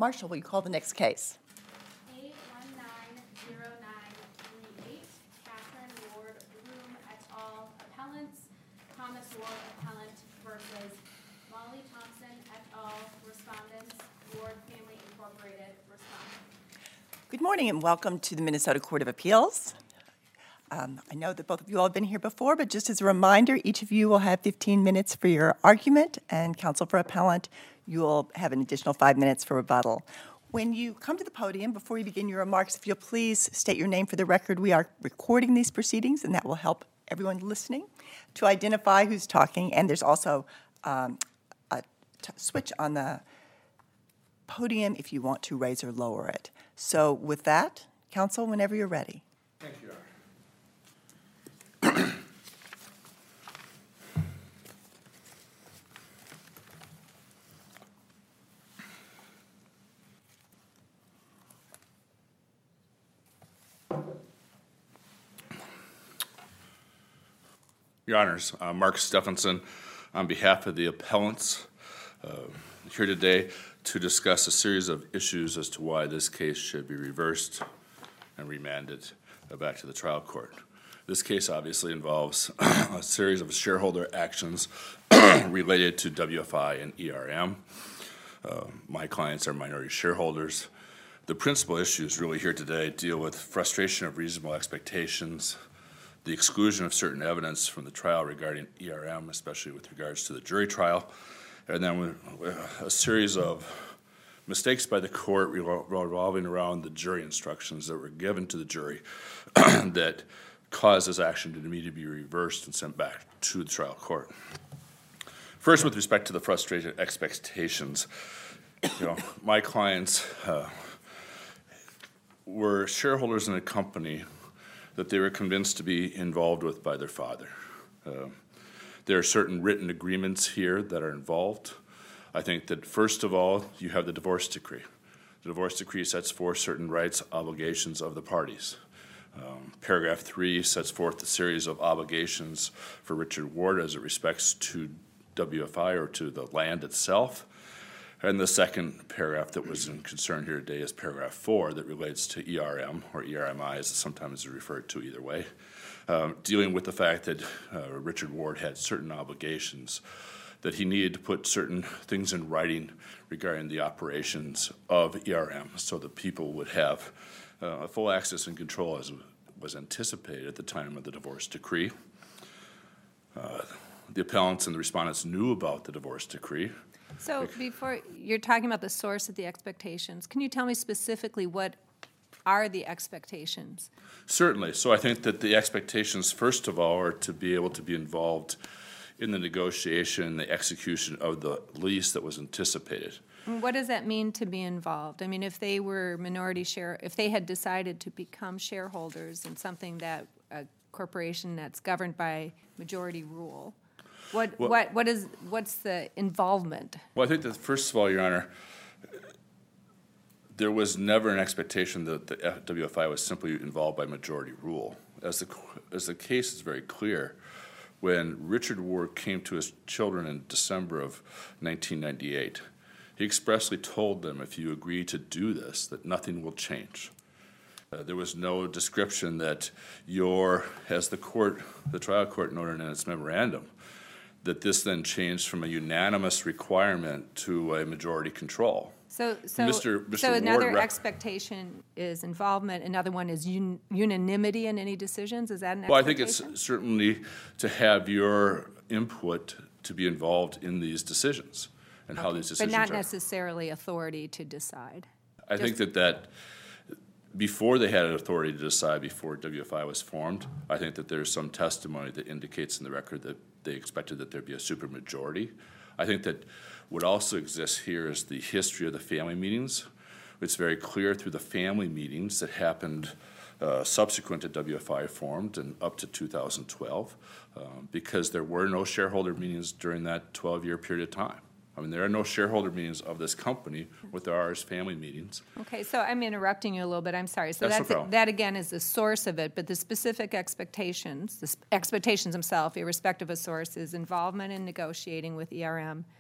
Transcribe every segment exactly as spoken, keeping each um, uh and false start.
Marshall, will you call the next case? A one nine zero nine three eight, Catherine Ward Broom et al. Appellants, Thomas Ward Appellant versus Molly Thompson et al. Respondents, Ward Family Incorporated Respondent. Good morning and welcome to the Minnesota Court of Appeals. Um, I know that both of you all have been here before, but just as a reminder, each of you will have fifteen minutes for your argument, and counsel for appellant, you will have an additional five minutes for rebuttal. When you come to the podium, before you begin your remarks, if you'll please state your name for the record. We are recording these proceedings, and that will help everyone listening to identify who's talking. And there's also um, a t- switch on the podium if you want to raise or lower it. So with that, counsel, whenever you're ready. Thank you, Your Honor. Your Honors, uh, Mark Stephenson, on behalf of the appellants, uh, here today to discuss a series of issues as to why this case should be reversed and remanded uh, back to the trial court. This case obviously involves a series of shareholder actions related to W F I and E R M. Uh, my clients are minority shareholders. The principal issues really here today deal with frustration of reasonable expectations, the exclusion of certain evidence from the trial regarding E R M, especially with regards to the jury trial, and then a series of mistakes by the court revolving around the jury instructions that were given to the jury that caused this action to need to be reversed and sent back to the trial court. First, with respect to the frustrated expectations, you know, my clients uh, were shareholders in a company that they were convinced to be involved with by their father. Uh, there are certain written agreements here that are involved. I think that first of all, you have the divorce decree. The divorce decree sets forth certain rights, obligations of the parties. Um, paragraph three sets forth a series of obligations for Richard Ward as it respects to W F I or to the land itself. And the second paragraph that was in concern here today is paragraph four that relates to E R M, or E R M I as it sometimes is referred to either way, um, dealing with the fact that uh, Richard Ward had certain obligations, that he needed to put certain things in writing regarding the operations of E R M so that people would have uh, full access and control as was anticipated at the time of the divorce decree. Uh, the appellants and the respondents knew about the divorce decree. So before you're talking about the source of the expectations, can you tell me specifically what are the expectations? Certainly. So I think that the expectations, first of all, are to be able to be involved in the negotiation, the execution of the lease that was anticipated. And what does that mean to be involved? I mean, if they were minority share, if they had decided to become shareholders in something that a corporation that's governed by majority rule, What well, what what is what's the involvement? Well, I think that first of all, Your Honor, there was never an expectation that the W F I was simply involved by majority rule. As the as the case is very clear, when Richard Ward came to his children in December of nineteen ninety-eight, he expressly told them, if you agree to do this, that nothing will change. Uh, there was no description that your, as the court, the trial court noted in its memorandum, that this then changed from a unanimous requirement to a majority control. So, so, Mister Mister so another Ward rec- expectation is involvement. Another one is un- unanimity in any decisions. Is that an Well, I think expectation? it's certainly to have your input to be involved in these decisions and how these But decisions not are. necessarily authority to decide. I think that that before they had an authority to decide, before W F I was formed, I think that there's some testimony that indicates in the record that they expected that there'd be a supermajority. I think that what also exists here is the history of the family meetings. It's very clear through the family meetings that happened uh, subsequent to W F I formed and up to two thousand twelve, um, because there were no shareholder meetings during that twelve-year period of time. I mean, there are no shareholder meetings of this company, what there are is family meetings. Okay, so I'm interrupting you a little bit. I'm sorry. So That's no that's problem. that again is the source of it, but the specific expectations, the sp- expectations themselves, irrespective of source, is involvement in negotiating with E R M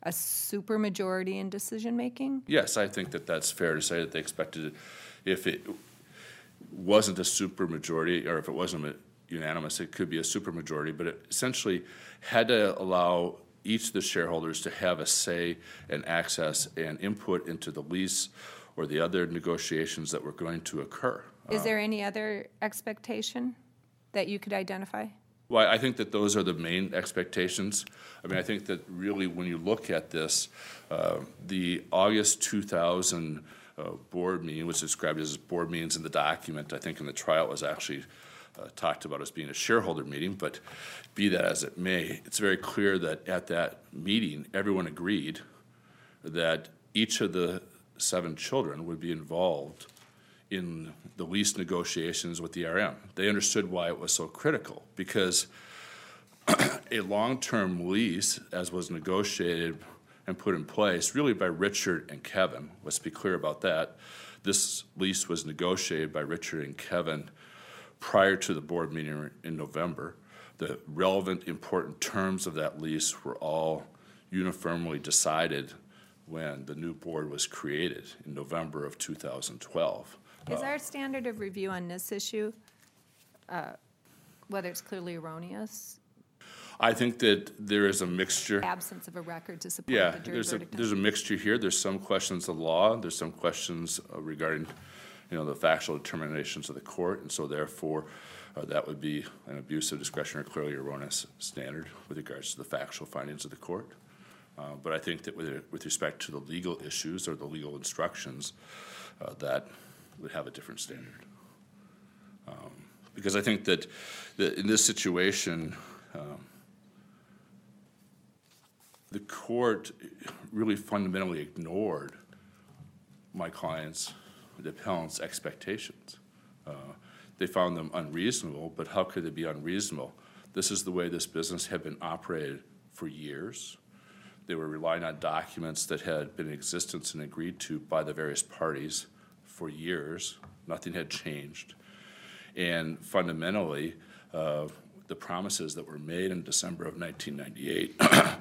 a supermajority in decision-making? Yes, I think that that's fair to say that they expected it. If it wasn't a supermajority, or if it wasn't a unanimous, it could be a supermajority, but it essentially had to allow each of the shareholders to have a say and access and input into the lease or the other negotiations that were going to occur. Is there any other expectation that you could identify? Well, I think that those are the main expectations. I mean, I think that really when you look at this, uh, the August two thousand uh, board meeting was described as board meetings in the document. I think in the trial it was actually uh, talked about as being a shareholder meeting, but be that as it may, it's very clear that at that meeting, everyone agreed that each of the seven children would be involved in the lease negotiations with the R M. They understood why it was so critical, because a long-term lease, as was negotiated and put in place, really by Richard and Kevin, let's be clear about that. This lease was negotiated by Richard and Kevin prior to the board meeting in November. The relevant, important terms of that lease were all uniformly decided when the new board was created in November of two thousand twelve. Is our standard of review on this issue, uh, whether it's clearly erroneous, I think that there is a mixture. absence of a record to support Yeah, the jury there's a, verdict? there's a mixture here. There's some questions of law. There's some questions uh, regarding, you know, the factual determinations of the court, and so therefore, uh, that would be an abuse of discretion or clearly erroneous standard with regards to the factual findings of the court. Uh, but I think that with, with respect to the legal issues or the legal instructions, uh, that would have a different standard. Um, because I think that, that in this situation, um, the court really fundamentally ignored my clients, the appellant's expectations. Uh, they found them unreasonable, but how could they be unreasonable? This is the way this business had been operated for years. They were relying on documents that had been in existence and agreed to by the various parties for years. Nothing had changed. And fundamentally, uh, the promises that were made in December of nineteen ninety-eight,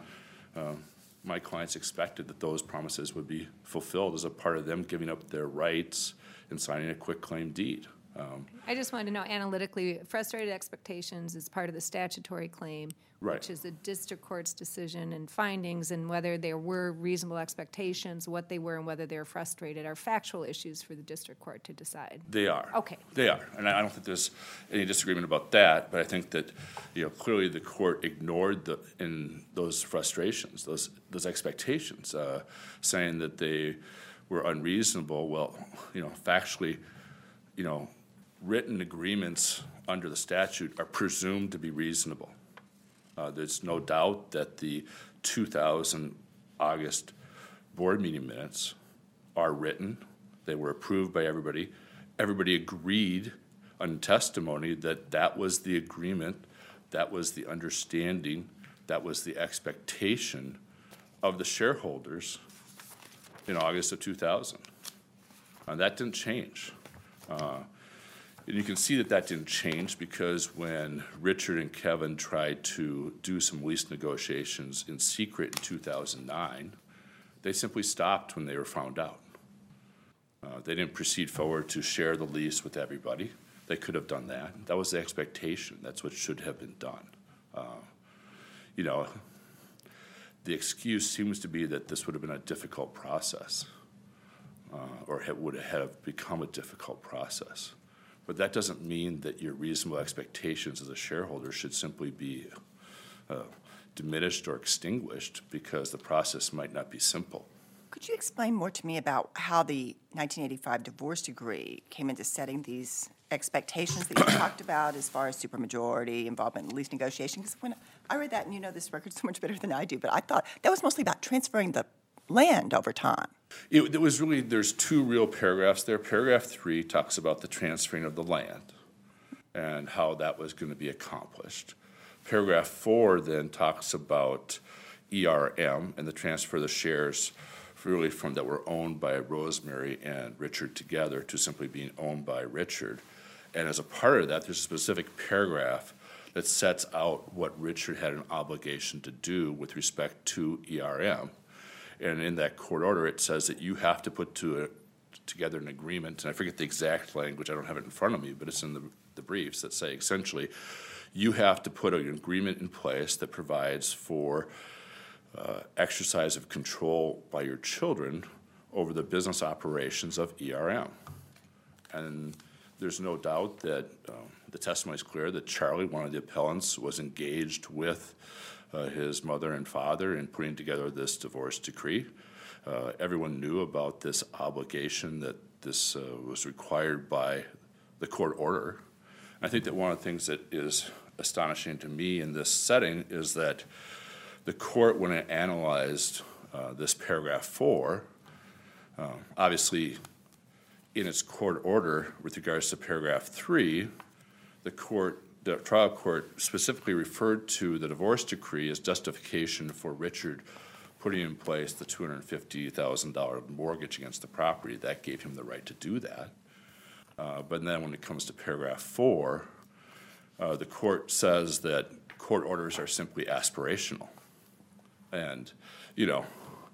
um, my clients expected that those promises would be fulfilled as a part of them giving up their rights and signing a quitclaim deed. Um, I just wanted to know analytically, frustrated expectations is part of the statutory claim, Right. which is the district court's decision and findings, and whether there were reasonable expectations, what they were, and whether they were frustrated are factual issues for the district court to decide. They are. Okay. They are, and I don't think there's any disagreement about that, but I think that, you know, clearly the court ignored the, in those frustrations, those, those expectations, uh, saying that they were unreasonable. Well, you know, factually, you know, written agreements under the statute are presumed to be reasonable. Uh, there's no doubt that the two thousand August board meeting minutes are written. They were approved by everybody. Everybody agreed on testimony that that was the agreement, that was the understanding, that was the expectation of the shareholders in August of two thousand. And that didn't change. Uh, And you can see that that didn't change because when Richard and Kevin tried to do some lease negotiations in secret in two thousand nine, they simply stopped when they were found out. Uh, they didn't proceed forward to share the lease with everybody. They could have done that. That was the expectation. That's what should have been done. Uh, you know, the excuse seems to be that this would have been a difficult process, uh, or it would have become a difficult process. But that doesn't mean that your reasonable expectations as a shareholder should simply be uh, diminished or extinguished because the process might not be simple. Could you explain more to me about how the nineteen eighty-five divorce decree came into setting these expectations that you talked about as far as supermajority, involvement in lease negotiation? Because when I read that, and you know this record so much better than I do, but I thought that was mostly about transferring the land over time. It, it was really, there's two real paragraphs there. Paragraph three talks about the transferring of the land and how that was going to be accomplished. Paragraph four then talks about E R M and the transfer of the shares really from that were owned by Rosemary and Richard together to simply being owned by Richard. And as a part of that, there's a specific paragraph that sets out what Richard had an obligation to do with respect to E R M. And in that court order, it says that you have to put to a, together an agreement, and I forget the exact language, I don't have it in front of me, but it's in the, the briefs that say essentially, you have to put an agreement in place that provides for uh, exercise of control by your children over the business operations of E R M. And there's no doubt that um, the testimony is clear that Charlie, one of the appellants, was engaged with uh, his mother and father in putting together this divorce decree. Uh, everyone knew about this obligation that this uh, was required by the court order. I think that one of the things that is astonishing to me in this setting is that the court, when it analyzed uh, this paragraph four, uh, obviously in its court order with regards to paragraph three, the court, the trial court specifically referred to the divorce decree as justification for Richard putting in place the two hundred fifty thousand dollars mortgage against the property. That gave him the right to do that. Uh, but then when it comes to paragraph four, uh, the court says that court orders are simply aspirational. And, you know,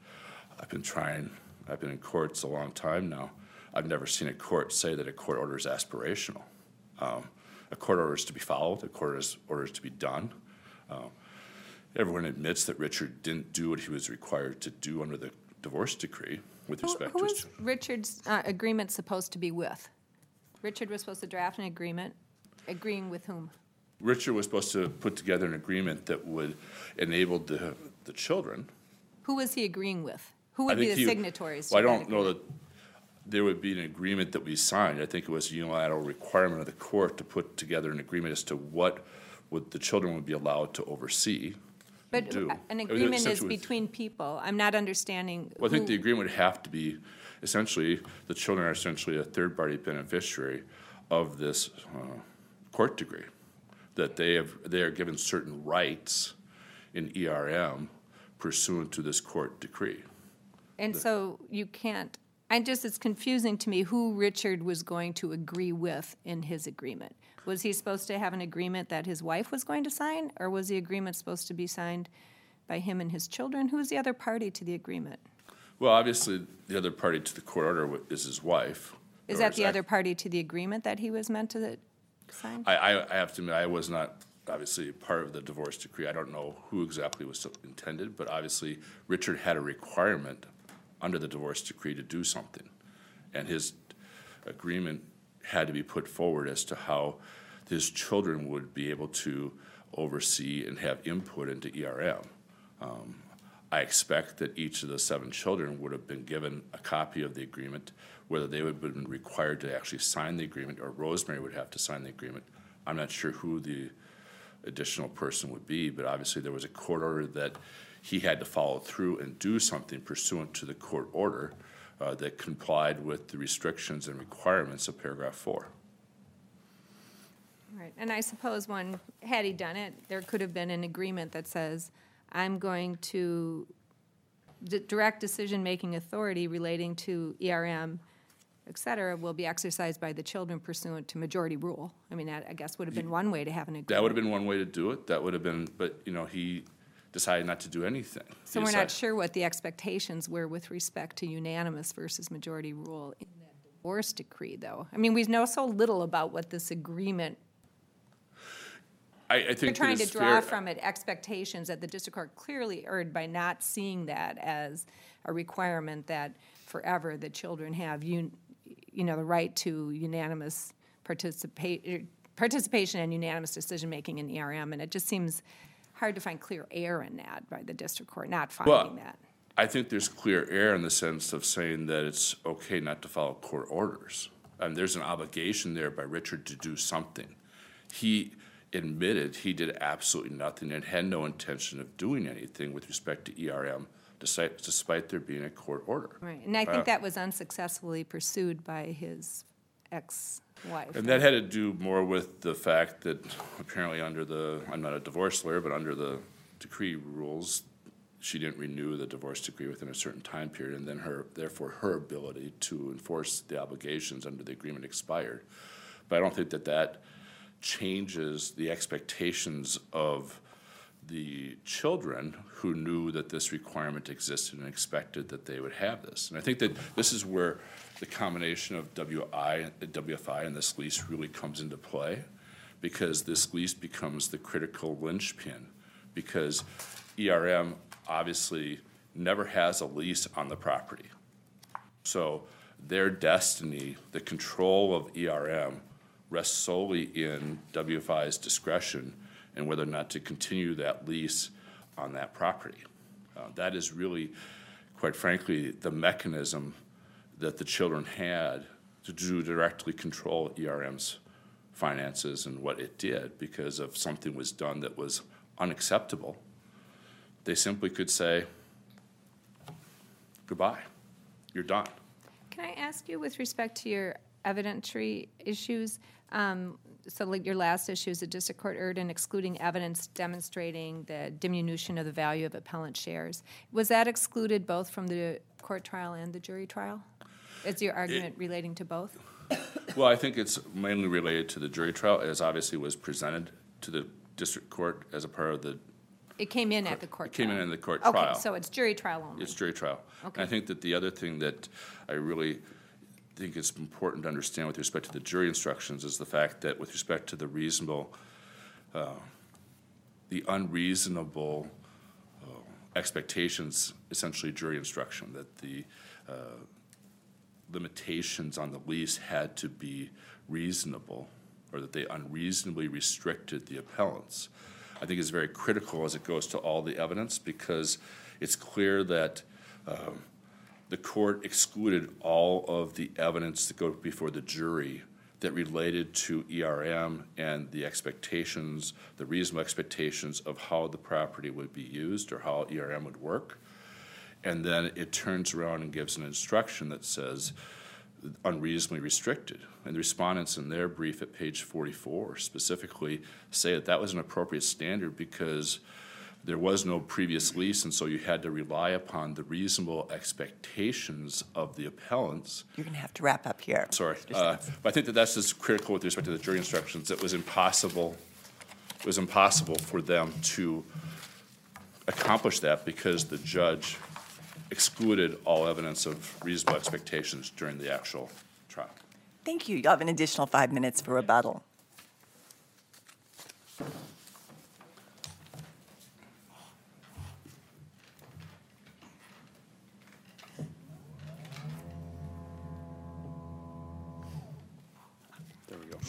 I've been trying, I've been in courts a long time now. I've never seen a court say that a court order is aspirational. Um, a court order is to be followed, a court is, order is to be done. Um, everyone admits that Richard didn't do what he was required to do under the divorce decree with Who, respect who to was his. Richard's uh, agreement supposed to be with? Richard was supposed to draft an agreement, agreeing with whom? Richard was supposed to put together an agreement that would enable the, the children. Who was he agreeing with? Who I would be think the he- signatories? Well, I to that don't know agreement? that there would be an agreement that we signed. I think it was a unilateral requirement of the court to put together an agreement as to what would the children would be allowed to oversee. But do. uh, an It was agreement is essentially with- between people. I'm not understanding. Well, I think who- the agreement would have to be, essentially, the children are essentially a third-party beneficiary of this uh, court decree, that they have, they are given certain rights in E R M pursuant to this court decree. And so you can't, I just, it's confusing to me who Richard was going to agree with in his agreement. Was he supposed to have an agreement that his wife was going to sign, or was the agreement supposed to be signed by him and his children? Who's the other party to the agreement? Well, obviously, the other party to the court order wa- is his wife. Is or that his the ex- other party to the agreement that he was meant to sign? I, I, I have to admit, I was not obviously part of the divorce decree. I don't know who exactly was intended, but obviously Richard had a requirement under the divorce decree to do something. And his agreement had to be put forward as to how his children would be able to oversee and have input into E R M. Um, I expect that each of the seven children would have been given a copy of the agreement, whether they would have been required to actually sign the agreement or Rosemary would have to sign the agreement. I'm not sure who the additional person would be, but obviously there was a court order that he had to follow through and do something pursuant to the court order uh, that complied with the restrictions and requirements of paragraph four. Right, and I suppose one, had he done it, there could have been an agreement that says, I'm going to, d- direct decision-making authority relating to E R M, et cetera, will be exercised by the children pursuant to majority rule. I mean, that, I guess, would have been one way to have an agreement. That would have been one way to do it. That would have been, but, you know, he decided not to do anything. So He we're not decided- sure what the expectations were with respect to unanimous versus majority rule in that divorce decree, though. I mean, we know so little about what this agreement, I, I think we're that trying to it's draw fair- from it expectations that the district court clearly erred by not seeing that as a requirement that forever the children have, un- you know, the right to unanimous participa- participation and unanimous decision-making in E R M. And it just seems hard to find clear error in that by the district court, not Well, finding that. I think there's clear error in the sense of saying that it's okay not to follow court orders. And there's an obligation there by Richard to do something. He admitted he did absolutely nothing and had no intention of doing anything with respect to E R M, despite, despite there being a court order. Right, and I Uh, think that was unsuccessfully pursued by his ex-wife. And that had to do more with the fact that apparently under the, I'm not a divorce lawyer, but under the decree rules, she didn't renew the divorce decree within a certain time period, and then her, therefore her ability to enforce the obligations under the agreement expired. But I don't think that that changes the expectations of the children who knew that this requirement existed and expected that they would have this. And I think that this is where the combination of W I, W F I and this lease really comes into play, because this lease becomes the critical linchpin, because E R M obviously never has a lease on the property. So their destiny, the control of E R M, rests solely in W F I's discretion and whether or not to continue that lease on that property. Uh, that is really, quite frankly, the mechanism that the children had to do directly control E R M's finances and what it did, because if something was done that was unacceptable, they simply could say, goodbye, you're done. Can I ask you, with respect to your evidentiary issues, um, so like your last issue is the district court erred in excluding evidence demonstrating the diminution of the value of appellant shares. Was that excluded both from the court trial and the jury trial? Is your argument it, relating to both? Well, I think it's mainly related to the jury trial, as obviously was presented to the district court as a part of the. It came in at the court It came trial. in in the court okay, trial. Okay, so it's jury trial only. It's jury trial. Okay. And I think that the other thing that I really think it's important to understand with respect to the jury instructions is the fact that with respect to the reasonable, uh, the unreasonable uh, expectations, essentially jury instruction, that the uh, limitations on the lease had to be reasonable, or that they unreasonably restricted the appellants, I think is very critical as it goes to all the evidence, because it's clear that um, the court excluded all of the evidence that go before the jury that related to E R M and the expectations, the reasonable expectations of how the property would be used or how E R M would work. And then it turns around and gives an instruction that says unreasonably restricted. And the respondents in their brief at page forty-four specifically say that that was an appropriate standard because there was no previous lease, and so you had to rely upon the reasonable expectations of the appellants. You're going to have to wrap up here. Sorry. Uh, but I think that that's just critical with respect to the jury instructions. It was impossible, it was impossible for them to accomplish that because the judge excluded all evidence of reasonable expectations during the actual trial. Thank you. You'll have an additional five minutes for rebuttal. There we go.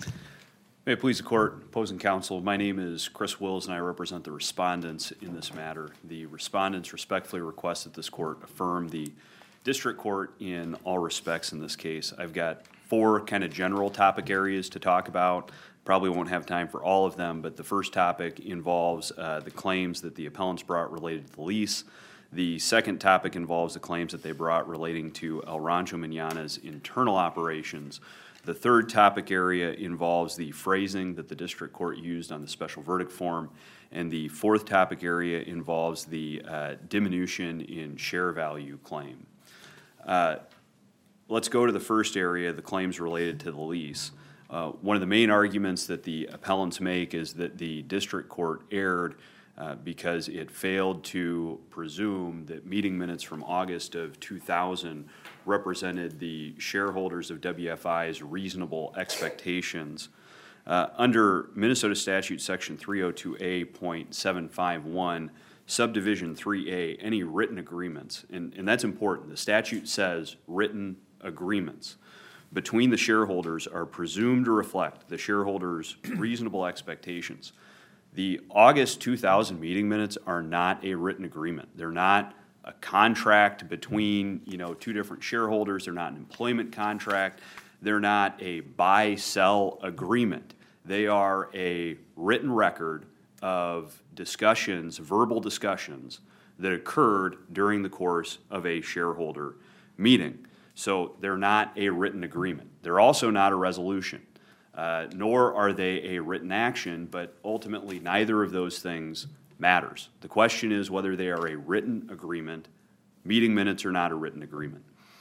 May it please the court, opposing counsel, my name is Chris Wills and I represent the respondents in this matter. The respondents respectfully request that this court affirm the district court in all respects in this case. I've got four kind of general topic areas to talk about. Probably won't have time for all of them, but the first topic involves uh, the claims that the appellants brought related to the lease. The second topic involves the claims that they brought relating to El Rancho Manana's internal operations. The third topic area involves the phrasing that the district court used on the special verdict form. And the fourth topic area involves the uh, diminution in share value claim. Uh, let's go to the first area, the claims related to the lease. Uh, one of the main arguments that the appellants make is that the district court erred uh, because it failed to presume that meeting minutes from August of two thousand represented the shareholders of W F I's reasonable expectations. Uh, under Minnesota Statute Section three oh two A point seven five one, Subdivision three A, any written agreements, and, and that's important. The statute says written agreements between the shareholders are presumed to reflect the shareholders' reasonable expectations. The August two thousand meeting minutes are not a written agreement. They're not a contract between, you know, two different shareholders. They're not an employment contract. They're not a buy-sell agreement. They are a written record of discussions, verbal discussions, that occurred during the course of a shareholder meeting. So they're not a written agreement. They're also not a resolution, uh, nor are they a written action, but ultimately neither of those things matters. The question is whether they are a written agreement. Meeting minutes are not a written agreement.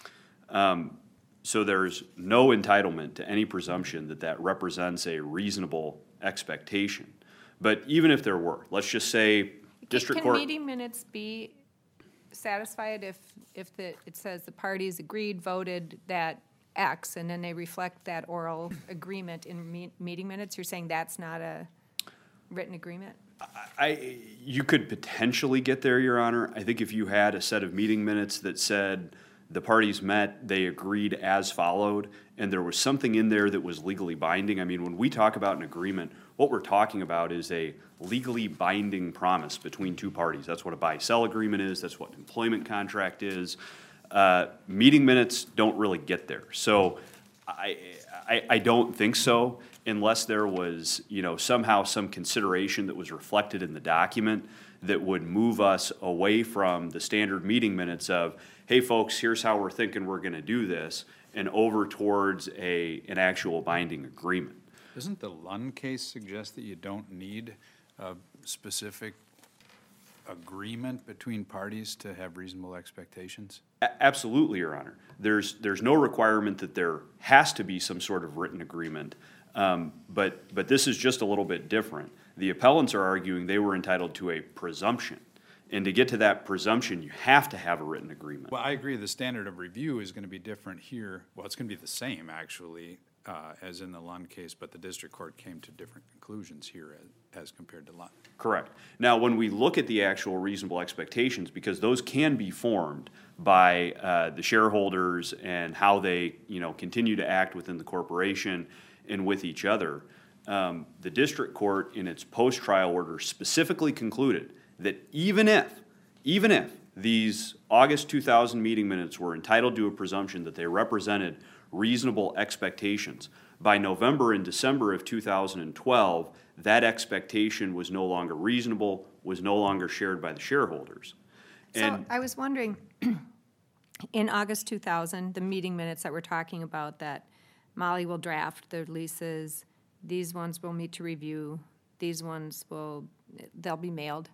Um, so there's no entitlement to any presumption that that represents a reasonable expectation. But even if there were, let's just say district Can court. meeting minutes be satisfied if, if the, it says the parties agreed, voted that X, and then they reflect that oral agreement in me- meeting minutes? You're saying that's not a written agreement? I, you could potentially get there, Your Honor. I think if you had a set of meeting minutes that said the parties met, they agreed as followed, and there was something in there that was legally binding. I mean, when we talk about an agreement, what we're talking about is a legally binding promise between two parties. That's what a buy-sell agreement is. That's what an employment contract is. Uh, meeting minutes don't really get there. So I, I, I don't think so, unless there was, you know, somehow some consideration that was reflected in the document that would move us away from the standard meeting minutes of, hey, folks, here's how we're thinking we're gonna do this, and over towards a, an actual binding agreement. Doesn't the Lund case suggest that you don't need a specific agreement between parties to have reasonable expectations? A- Absolutely, Your Honor. There's, there's no requirement that there has to be some sort of written agreement, um, but, but this is just a little bit different. The appellants are arguing they were entitled to a presumption, and to get to that presumption, you have to have a written agreement. Well, I agree the standard of review is gonna be different here. Well, it's gonna be the same, actually, uh, as in the Lund case, but the district court came to different conclusions here as, as compared to Lund. Correct. Now, when we look at the actual reasonable expectations, because those can be formed by uh, the shareholders and how they, you know, continue to act within the corporation and with each other, um, the district court in its post-trial order specifically concluded that even if, even if these August two thousand meeting minutes were entitled to a presumption that they represented reasonable expectations, by November and December of two thousand twelve, that expectation was no longer reasonable, was no longer shared by the shareholders. So And I was wondering, in August two thousand, the meeting minutes that we're talking about, that Molly will draft the leases, these ones will meet to review, these ones will, they'll be mailed.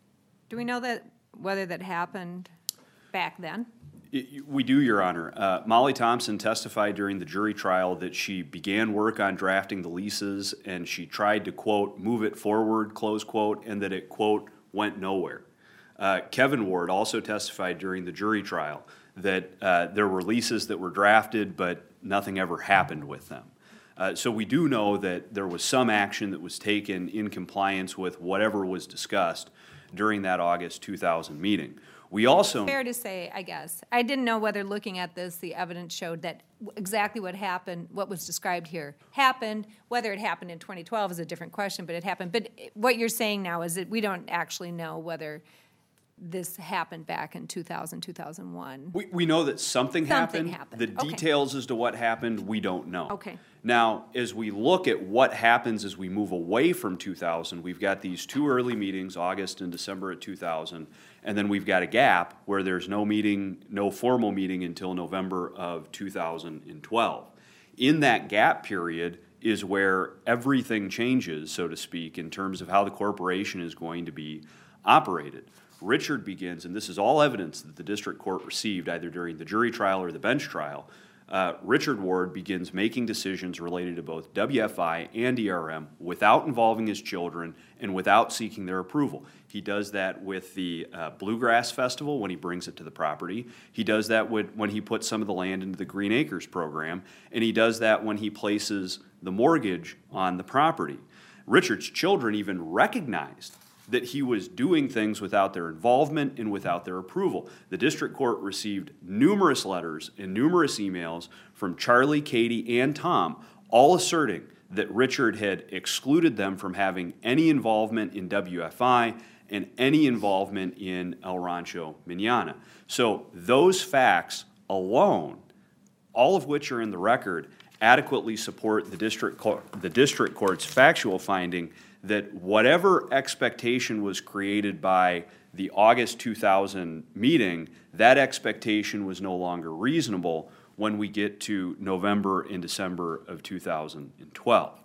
Do we know that, whether that happened back then? Y- We do, Your Honor. Uh, Molly Thompson testified during the jury trial that she began work on drafting the leases, and she tried to, quote, move it forward, close quote, and that it, quote, went nowhere. Uh, Kevin Ward also testified during the jury trial that uh, there were leases that were drafted, but nothing ever happened with them. Uh, So we do know that there was some action that was taken in compliance with whatever was discussed during that August two thousand meeting. We also. Fair to say, I guess. I didn't know whether looking at this, the evidence showed that w- exactly what happened, what was described here, happened. Whether it happened in twenty twelve is a different question, but it happened. But what you're saying now is that we don't actually know whether this happened back in two thousand, two thousand one. We, we know that something Something happened. happened. The Okay. details as to what happened, we don't know. Okay. Now, as we look at what happens as we move away from two thousand, we've got these two early meetings, August and December of two thousand, and then we've got a gap where there's no meeting, no formal meeting until November of two thousand twelve. In that gap period is where everything changes, so to speak, in terms of how the corporation is going to be operated. Richard begins, and this is all evidence that the district court received either during the jury trial or the bench trial. Uh, Richard Ward begins making decisions related to both W F I and E R M without involving his children and without seeking their approval. He does that with the uh, Bluegrass Festival when he brings it to the property. He does that with, when he puts some of the land into the Green Acres program, and he does that when he places the mortgage on the property. Richard's children even recognized that he was doing things without their involvement and without their approval. The district court received numerous letters and numerous emails from Charlie, Katie, and Tom, all asserting that Richard had excluded them from having any involvement in W F I and any involvement in El Rancho Mañana. So those facts alone, all of which are in the record, adequately support the district court, the district court's factual finding that whatever expectation was created by the August two thousand meeting, that expectation was no longer reasonable when we get to November and December of two thousand twelve.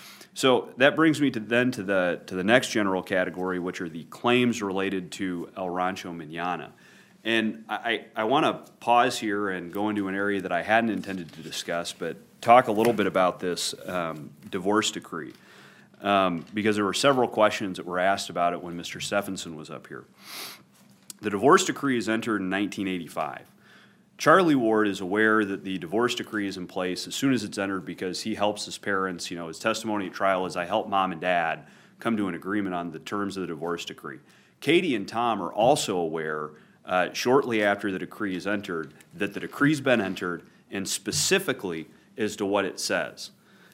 So that brings me to then to the to the next general category, which are the claims related to El Rancho Mañana. And I, I want to pause here and go into an area that I hadn't intended to discuss, but talk a little bit about this um, divorce decree. um, because there were several questions that were asked about it when Mister Stephenson was up here. The divorce decree is entered in nineteen eighty-five. Charlie Ward is aware that the divorce decree is in place as soon as it's entered because he helps his parents. You know, his testimony at trial is, I help mom and dad come to an agreement on the terms of the divorce decree. Katie and Tom are also aware, uh, shortly after the decree is entered, that the decree's been entered, and specifically as to what it says.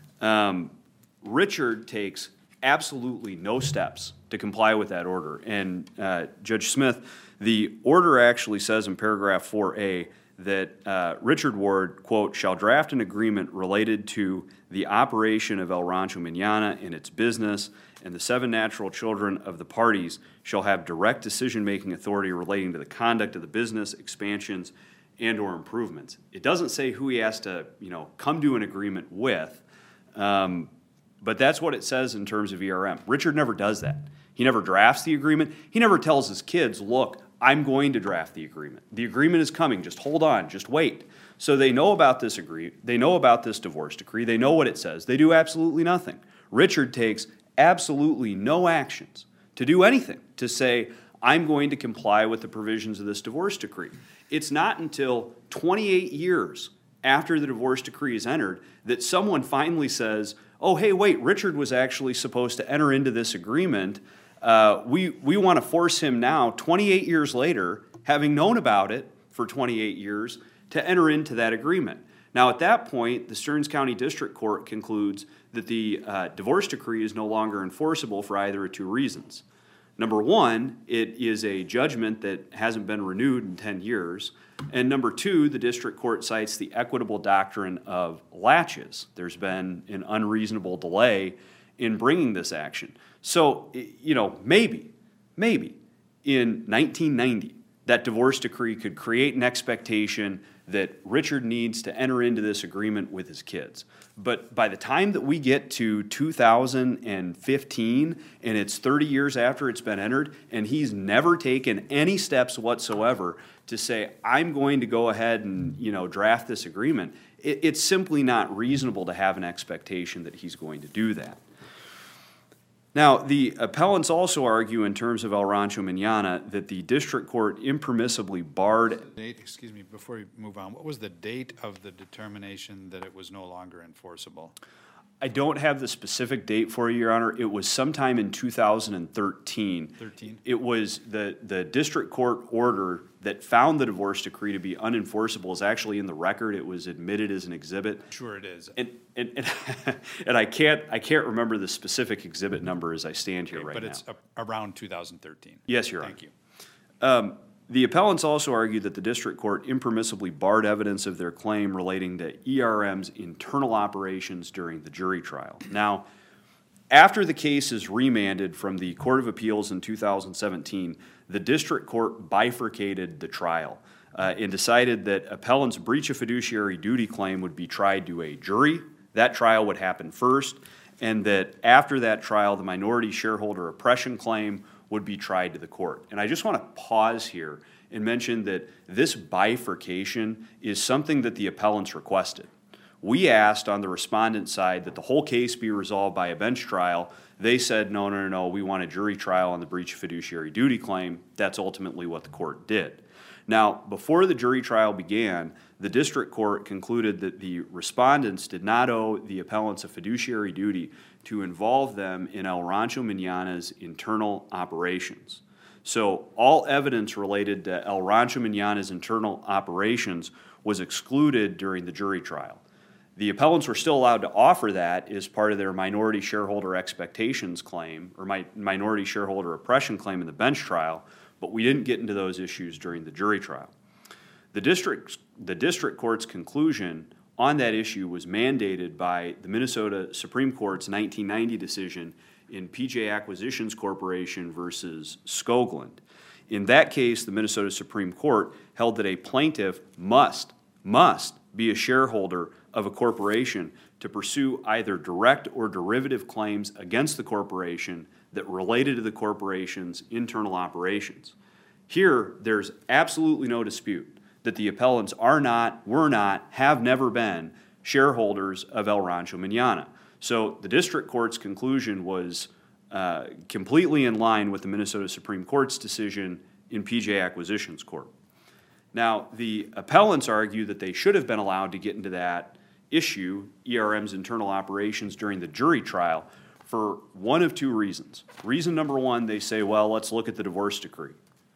Um, Richard takes absolutely no steps to comply with that order. And uh, Judge Smith, the order actually says in paragraph four A that uh, Richard Ward, quote, shall draft an agreement related to the operation of El Rancho Mañana and its business, and the seven natural children of the parties shall have direct decision-making authority relating to the conduct of the business, expansions, and or improvements. It doesn't say who he has to, you know, come to an agreement with, um, but that's what it says in terms of E R M. Richard never does that. He never drafts the agreement. He never tells his kids, look, I'm going to draft the agreement. The agreement is coming. Just hold on. Just wait. So they know about this agree. They know about this divorce decree. They know what it says. They do absolutely nothing. Richard takes absolutely no actions to do anything, to say, I'm going to comply with the provisions of this divorce decree. It's not until twenty-eight years after the divorce decree is entered that someone finally says, oh, hey, wait, Richard was actually supposed to enter into this agreement. Uh, we we want to force him now, twenty-eight years later, having known about it for twenty-eight years, to enter into that agreement. Now, at that point, the Stearns County District Court concludes that the uh, divorce decree is no longer enforceable for either of two reasons. Number one, it is a judgment that hasn't been renewed in ten years. And number two, the district court cites the equitable doctrine of laches. There's been an unreasonable delay in bringing this action. So, you know, maybe, maybe in nineteen ninety, that divorce decree could create an expectation that Richard needs to enter into this agreement with his kids. But by the time that we get to two thousand fifteen, and it's thirty years after it's been entered, and he's never taken any steps whatsoever to say, I'm going to go ahead and, you know, draft this agreement, it, it's simply not reasonable to have an expectation that he's going to do that. Now, the appellants also argue in terms of El Rancho Mañana that the district court impermissibly barred. Date, excuse me, before we move on, what was the date of the determination that it was no longer enforceable? I don't have the specific date for you, Your Honor. It was sometime in two thousand thirteen. thirteen? It was the, the district court order that found the divorce decree to be unenforceable is actually in the record. It was admitted as an exhibit. Sure it is. And and and, and I can't I can't remember the specific exhibit number as I stand here Okay, right but now. it's a- around two thousand thirteen. Yes, Your Honor. Thank you. Um, the appellants also argued that the district court impermissibly barred evidence of their claim relating to E R M's internal operations during the jury trial. Now, after the case is remanded from the Court of Appeals in two thousand seventeen, the district court bifurcated the trial uh, and decided that appellant's breach of fiduciary duty claim would be tried to a jury. That trial would happen first, and that after that trial, the minority shareholder oppression claim would be tried to the court. And I just want to pause here and mention that this bifurcation is something that the appellants requested. We asked on the respondent side that the whole case be resolved by a bench trial. They said, no, no, no, no, we want a jury trial on the breach of fiduciary duty claim. That's ultimately what the court did. Now, before the jury trial began, the district court concluded that the respondents did not owe the appellants a fiduciary duty to involve them in El Rancho Mañana's internal operations. So all evidence related to El Rancho Mañana's internal operations was excluded during the jury trial. The appellants were still allowed to offer that as part of their minority shareholder expectations claim, or my minority shareholder oppression claim in the bench trial, but we didn't get into those issues during the jury trial. The district, the district court's conclusion on that issue was mandated by the Minnesota Supreme Court's nineteen ninety decision in P J Acquisitions Corporation versus Skoglund. In that case, the Minnesota Supreme Court held that a plaintiff must, must be a shareholder of a corporation to pursue either direct or derivative claims against the corporation that related to the corporation's internal operations. Here, there's absolutely no dispute that the appellants are not, were not, have never been shareholders of El Rancho Mañana. So the district court's conclusion was uh, completely in line with the Minnesota Supreme Court's decision in P J Acquisitions Corp. Now, the appellants argue that they should have been allowed to get into that issue, E R M's internal operations, during the jury trial for one of two reasons. Reason number one, they say, well, let's look at the divorce decree.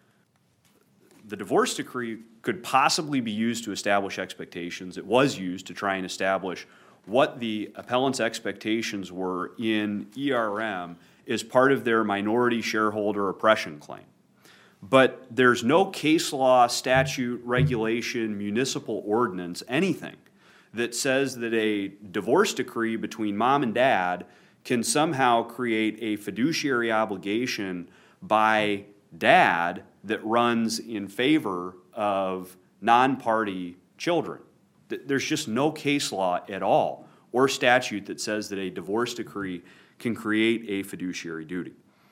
The divorce decree could possibly be used to establish expectations. It was used to try and establish what the appellant's expectations were in E R M as part of their minority shareholder oppression claim. But there's no case law, statute, regulation, municipal ordinance, anything that says that a divorce decree between mom and dad can somehow create a fiduciary obligation by dad that runs in favor of non-party children. There's just no case law at all or statute that says that a divorce decree can create a fiduciary duty.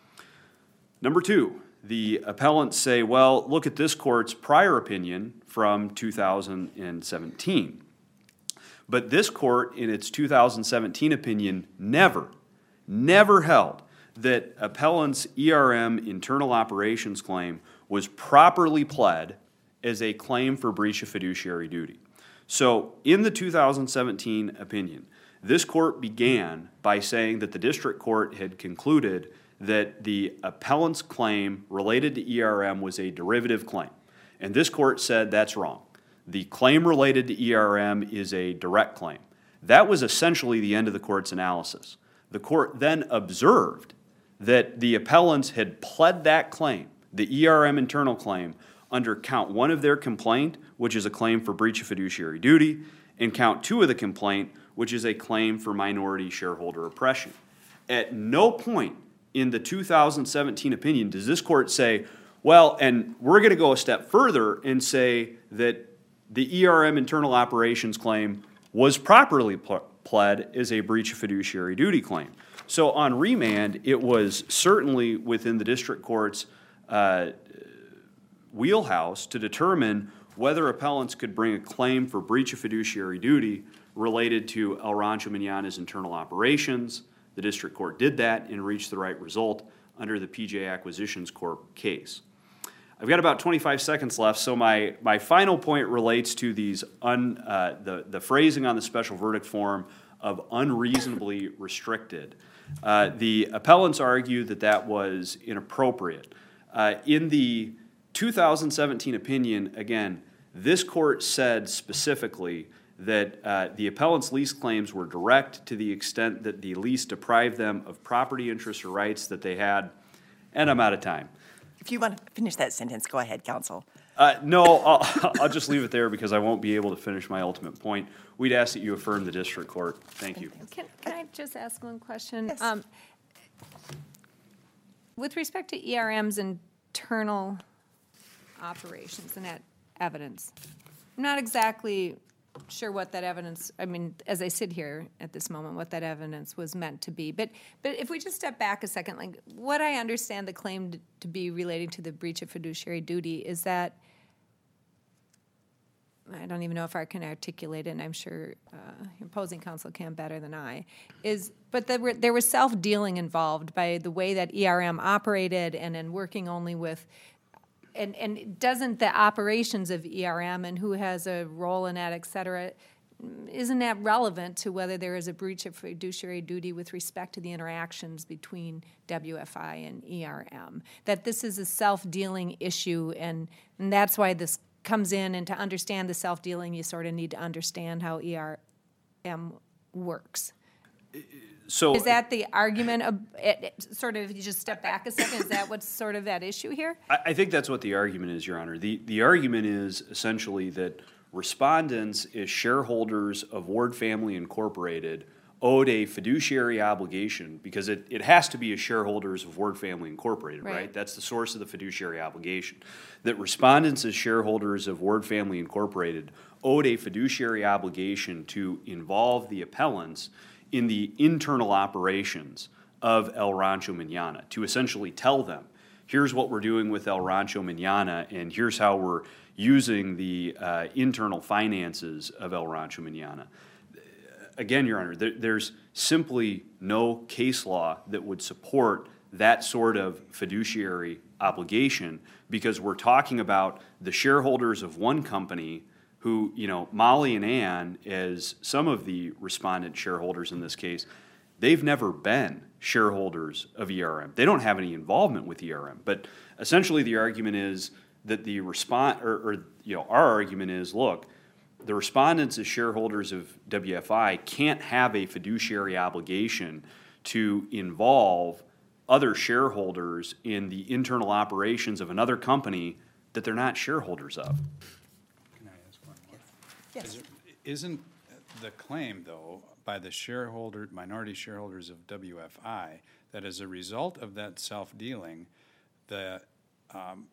Number two, the appellants say, well, look at this court's prior opinion from two thousand seventeen. But this court, in its two thousand seventeen opinion, never, never held that appellant's E R M internal operations claim was properly pled as a claim for breach of fiduciary duty. So in the two thousand seventeen opinion, this court began by saying that the district court had concluded that the appellant's claim related to E R M was a derivative claim. And this court said that's wrong. The claim related to E R M is a direct claim. That was essentially the end of the court's analysis. The court then observed that the appellants had pled that claim, the E R M internal claim, under count one of their complaint, which is a claim for breach of fiduciary duty, and count two of the complaint, which is a claim for minority shareholder oppression. At no point in the two thousand seventeen opinion does this court say, well, and we're going to go a step further and say that the E R M internal operations claim was properly pl- pled as a breach of fiduciary duty claim. So on remand, it was certainly within the district court's uh, wheelhouse to determine whether appellants could bring a claim for breach of fiduciary duty related to El Rancho Mañana's internal operations. The district court did that and reached the right result under the P J Acquisitions Corp case. I've got about twenty-five seconds left, so my, my final point relates to these un, uh, the, the phrasing on the special verdict form of unreasonably restricted. Uh, the appellants argue that that was inappropriate. Uh, in the two thousand seventeen opinion, again, this court said specifically that uh, the appellant's lease claims were direct to the extent that the lease deprived them of property interests or rights that they had, and I'm out of time. If you want to finish that sentence, go ahead, counsel. Uh, no, I'll, I'll just leave it there because I won't be able to finish my ultimate point. We'd ask that you affirm the district court. Thank you. Can, can I just ask one question? Yes. Um, with respect to E R M's internal operations and that evidence, I'm not exactly sure what that evidence, I mean, as I sit here at this moment, what that evidence was meant to be. But but if we just step back a second, like what I understand the claim to, to be relating to the breach of fiduciary duty is that, I don't even know if I can articulate it, and I'm sure uh, opposing counsel can better than I, is, but there, were, there was self-dealing involved by the way that E R M operated and in working only with And, and doesn't the operations of E R M and who has a role in that, et cetera, isn't that relevant to whether there is a breach of fiduciary duty with respect to the interactions between W F I and E R M? That this is a self-dealing issue, and, and that's why this comes in, and to understand the self-dealing, you sort of need to understand how E R M works. So Is that the argument of, it, it, sort of, if you just step back a second, is that what's sort of at issue here? I, I think that's what the argument is, Your Honor. The, the argument is essentially that respondents, as shareholders of Ward Family Incorporated, owed a fiduciary obligation, because it, it has to be as shareholders of Ward Family Incorporated, right. right? That's the source of the fiduciary obligation. That respondents, as shareholders of Ward Family Incorporated, owed a fiduciary obligation to involve the appellants in the internal operations of El Rancho Mañana, to essentially tell them, here's what we're doing with El Rancho Mañana, and here's how we're using the uh, internal finances of El Rancho Mañana. again, Your Honor, there, there's simply no case law that would support that sort of fiduciary obligation, because we're talking about the shareholders of one company who, you know, Molly and Ann, as some of the respondent shareholders in this case, they've never been shareholders of E R M. They don't have any involvement with E R M. But essentially the argument is that the respond, or, or you know, our argument is, look, the respondents as shareholders of W F I can't have a fiduciary obligation to involve other shareholders in the internal operations of another company that they're not shareholders of. Can I ask one more? Yes. Is- Isn't the claim, though, by the shareholder, minority shareholders of W F I, that as a result of that self-dealing, the, um,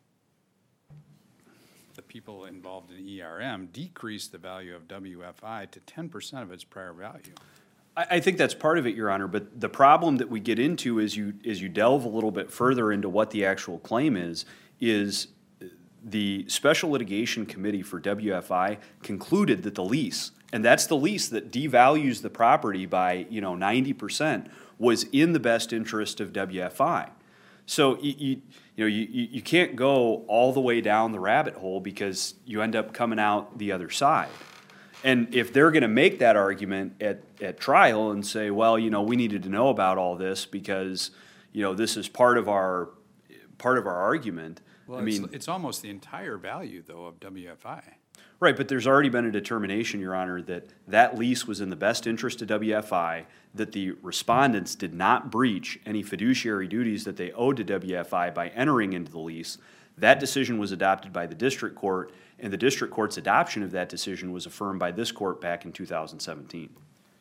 the people involved in E R M decreased the value of W F I to ten percent of its prior value? I, I think that's part of it, Your Honor, but the problem that we get into as you, as you delve a little bit further into what the actual claim is, is the Special Litigation Committee for W F I concluded that the lease, and that's the lease that devalues the property by, you know, ninety percent, was in the best interest of W F I. So you, you, you know, you, you can't go all the way down the rabbit hole because you end up coming out the other side. And if they're going to make that argument at, at trial and say, well, you know, we needed to know about all this because, you know, this is part of our, part of our argument. Well, I it's, mean, it's almost the entire value, though, of W F I. right, but there's already been a determination, Your Honor, that that lease was in the best interest of W F I, that the respondents did not breach any fiduciary duties that they owed to W F I by entering into the lease. That decision was adopted by the district court, and the district court's adoption of that decision was affirmed by this court back in two thousand seventeen.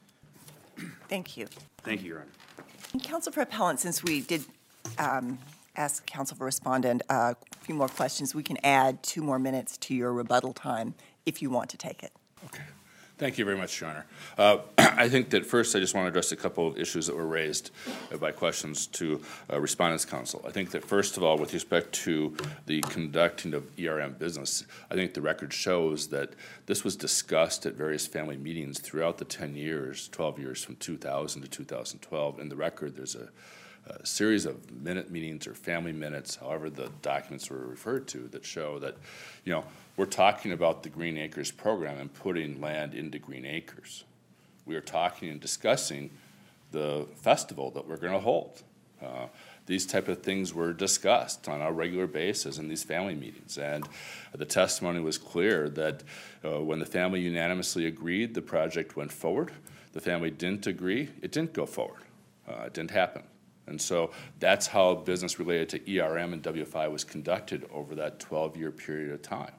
Thank you. Thank you, Your Honor. And Counsel for Appellant, since we did um, ask Counsel for Respondent uh, a few more questions, we can add two more minutes to your rebuttal time if you want to take it. Okay. Thank you very much, Your Honor. Uh, I think that first I just want to address a couple of issues that were raised uh, by questions to uh, Respondents' Counsel. I think that first of all, with respect to the conducting of E R M business, I think the record shows that this was discussed at various family meetings throughout the ten years, twelve years from two thousand to two thousand twelve. In the record, there's a a series of minute meetings or family minutes, however the documents were referred to, that show that, you know, we're talking about the Green Acres program and putting land into Green Acres. We are talking and discussing the festival that we're going to hold. Uh, these type of things were discussed on a regular basis in these family meetings, and the testimony was clear that uh, when the family unanimously agreed, the project went forward. The family didn't agree, it didn't go forward. Uh, it didn't happen. And so that's how business related to E R M and W F I was conducted over that twelve-year period of time.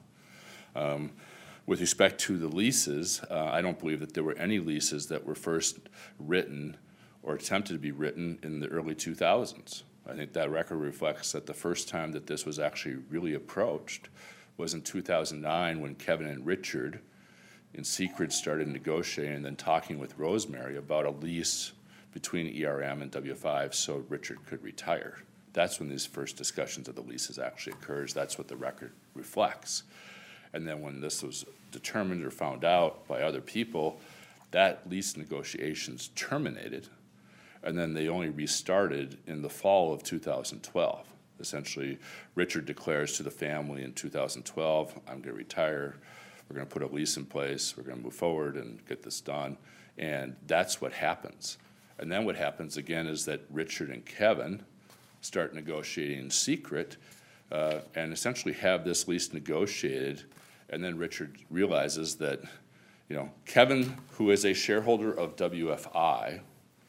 Um, with respect to the leases, uh, I don't believe that there were any leases that were first written or attempted to be written in the early two thousands. I think that record reflects that the first time that this was actually really approached was in two thousand nine when Kevin and Richard in secret started negotiating and then talking with Rosemary about a lease between E R M and W F I so Richard could retire. That's when these first discussions of the leases actually occurs. That's what the record reflects. And then when this was determined or found out by other people, that lease negotiations terminated, and then they only restarted in the fall of two thousand twelve. Essentially, Richard declares to the family in two thousand twelve, I'm going to retire, we're going to put a lease in place, we're going to move forward and get this done, and that's what happens. And then what happens again is that Richard and Kevin start negotiating in secret uh, and essentially have this lease negotiated. And then Richard realizes that, you know, Kevin, who is a shareholder of W F I,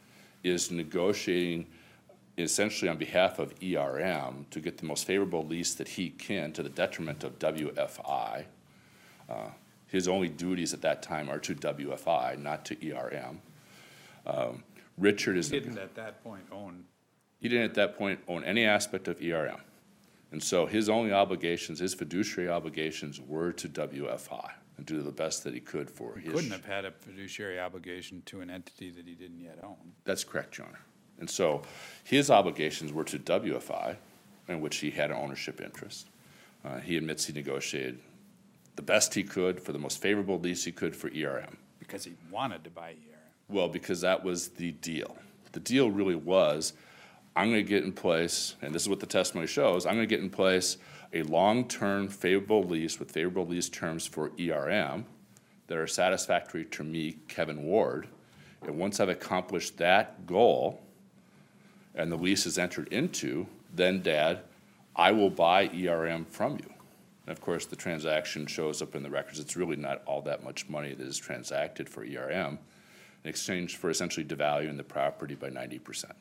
is negotiating essentially on behalf of E R M to get the most favorable lease that he can to the detriment of W F I. Uh, his only duties at that time are to W F I, not to E R M. Um, Richard is... He didn't at that point own... He didn't at that point own any aspect of E R M. And so his only obligations, his fiduciary obligations, were to W F I and do the best that he could for He his... couldn't have had a fiduciary obligation to an entity that he didn't yet own. That's correct, Your Honor. And so his obligations were to W F I, in which he had an ownership interest. Uh, he admits he negotiated the best he could for the most favorable lease he could for E R M. Because he wanted to buy E R M. Well, because that was the deal. The deal really was, I'm going to get in place, and this is what the testimony shows, I'm going to get in place a long-term favorable lease with favorable lease terms for E R M that are satisfactory to me, Kevin Ward. And once I've accomplished that goal and the lease is entered into, then, Dad, I will buy E R M from you. And of course, the transaction shows up in the records. It's really not all that much money that is transacted for E R M in exchange for essentially devaluing the property by ninety percent.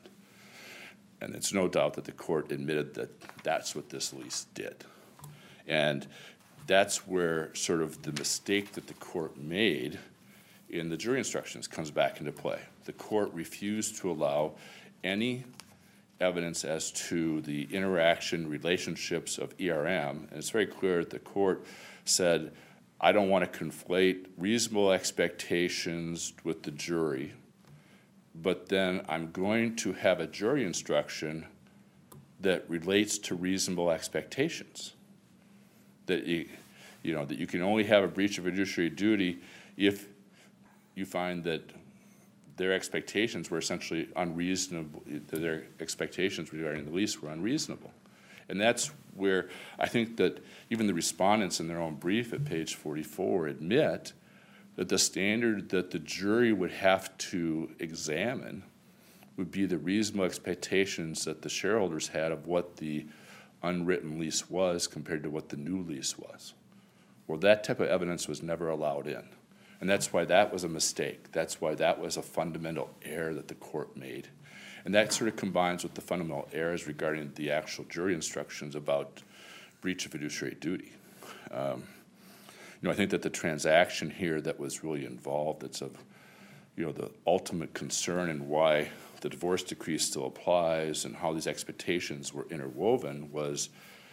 And it's no doubt that the court admitted that that's what this lease did. And that's where sort of the mistake that the court made in the jury instructions comes back into play. The court refused to allow any evidence as to the interaction, relationships of E R M, and it's very clear that the court said, I don't want to conflate reasonable expectations with the jury, but then I'm going to have a jury instruction that relates to reasonable expectations. That you, you know, that you can only have a breach of fiduciary duty if you find that their expectations were essentially unreasonable, that their expectations regarding the lease were unreasonable. And that's where I think that even the respondents in their own brief at page forty-four admit that the standard that the jury would have to examine would be the reasonable expectations that the shareholders had of what the unwritten lease was compared to what the new lease was. Well, that type of evidence was never allowed in. And that's why that was a mistake. That's why that was a fundamental error that the court made. And that sort of combines with the fundamental errors regarding the actual jury instructions about breach of fiduciary duty. Um, you know, I think that the transaction here that was really involved, it's of, you know, the ultimate concern and why the divorce decree still applies and how these expectations were interwoven was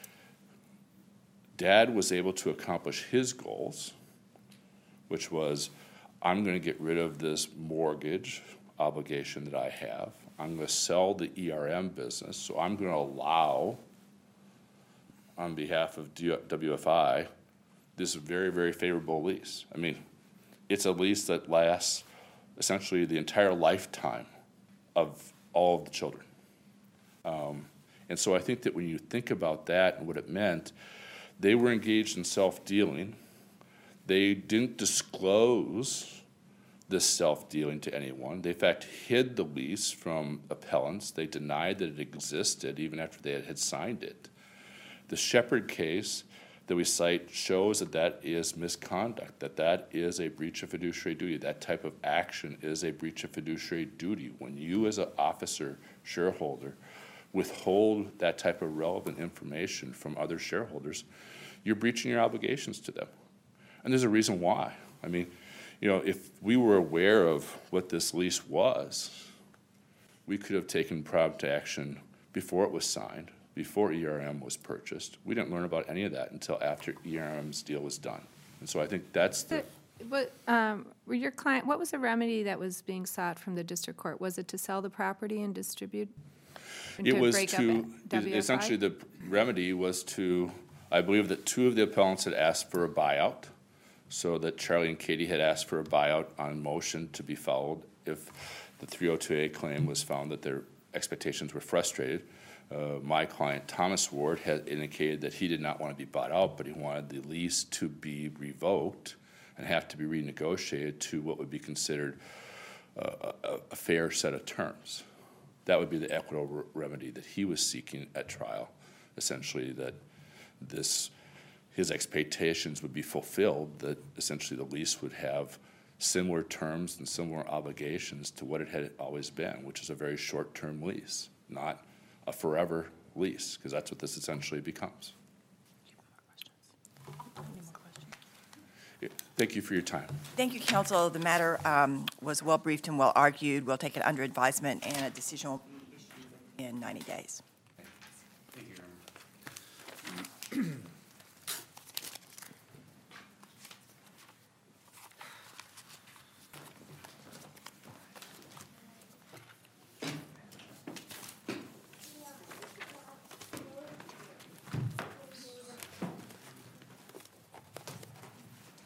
Dad was able to accomplish his goals, which was, I'm going to get rid of this mortgage obligation that I have. I'm going to sell the E R M business, so I'm going to allow, on behalf of W F I, this very, very favorable lease. I mean, it's a lease that lasts essentially the entire lifetime of all of the children. Um, and so I think that when you think about that and what it meant, they were engaged in self-dealing. They didn't disclose this self-dealing to anyone. They, in fact, hid the lease from appellants. They denied that it existed even after they had signed it. The Shepard case that we cite shows that that is misconduct, that that is a breach of fiduciary duty. That type of action is a breach of fiduciary duty. When you as an officer, shareholder, withhold that type of relevant information from other shareholders, you're breaching your obligations to them. And there's a reason why. I mean, you know, if we were aware of what this lease was, we could have taken prompt action before it was signed, before E R M was purchased. We didn't learn about any of that until after E R M's deal was done. And so I think that's the... But um, were your client, what was the remedy that was being sought from the district court? Was it to sell the property and distribute? And It to was break up to, W F I? essentially the remedy was to, I believe that two of the appellants had asked for a buyout, so that Charlie and Katie had asked for a buyout on motion to be followed if the three oh two A claim was found that their expectations were frustrated. Uh, my client, Thomas Ward, had indicated that he did not want to be bought out, but he wanted the lease to be revoked and have to be renegotiated to what would be considered uh, a, a fair set of terms. That would be the equitable remedy that he was seeking at trial, essentially that this his expectations would be fulfilled, that essentially the lease would have similar terms and similar obligations to what it had always been, which is a very short-term lease, not a forever lease, because that's what this essentially becomes. Yeah, thank you for your time. Thank you, counsel. The matter um, was well briefed and well argued. We'll take it under advisement, and a decision will be issued in ninety days. Thank you.